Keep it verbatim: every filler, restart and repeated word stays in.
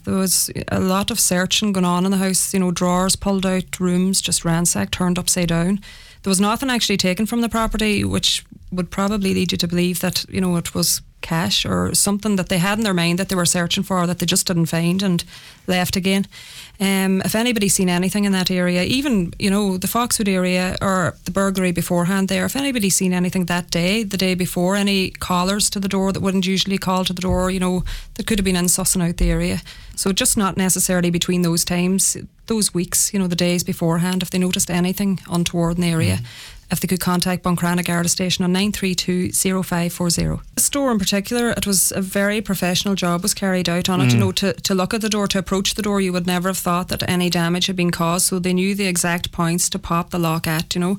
There was a lot of searching going on in the house, you know, drawers pulled out, rooms just ransacked, turned upside down. There was nothing actually taken from the property, which would probably lead you to believe that, you know, it was cash or something that they had in their mind that they were searching for that they just didn't find and left again. Um, if anybody's seen anything in that area, even, you know, the Foxwood area or the burglary beforehand there, if anybody's seen anything that day, the day before, any callers to the door that wouldn't usually call to the door, you know, that could have been in sussing out the area. So just not necessarily between those times, those weeks, you know, the days beforehand, if they noticed anything untoward in the area, mm. if they could contact Buncrana Garda Station on nine three two, oh five four oh. The store in particular, it was a very professional job was carried out on it, mm. you know, to, to look at the door, to approach the door, you would never have thought that any damage had been caused, so they knew the exact points to pop the lock at, you know.